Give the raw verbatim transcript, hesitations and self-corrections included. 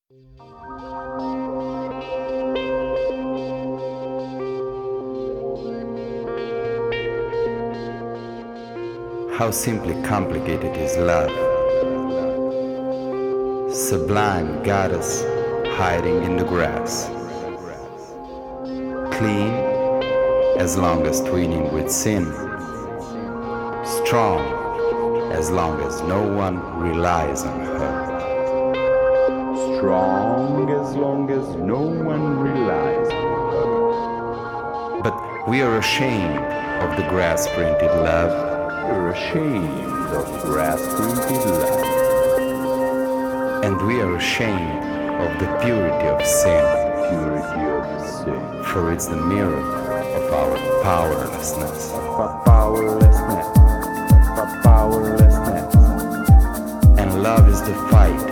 How simply complicated is love. Sublime goddess hiding in the grass. Clean as long as twinning with sin. Strong as long as no one relies on her. Strong as long as no one relies on her. But we are ashamed of the grass-printed love. We're ashamed of grass-printed love. And we are ashamed of the purity of sin. Purity of sin. For it's the mirror of our powerlessness. Of our powerlessness. Of our powerlessness. And love is the fight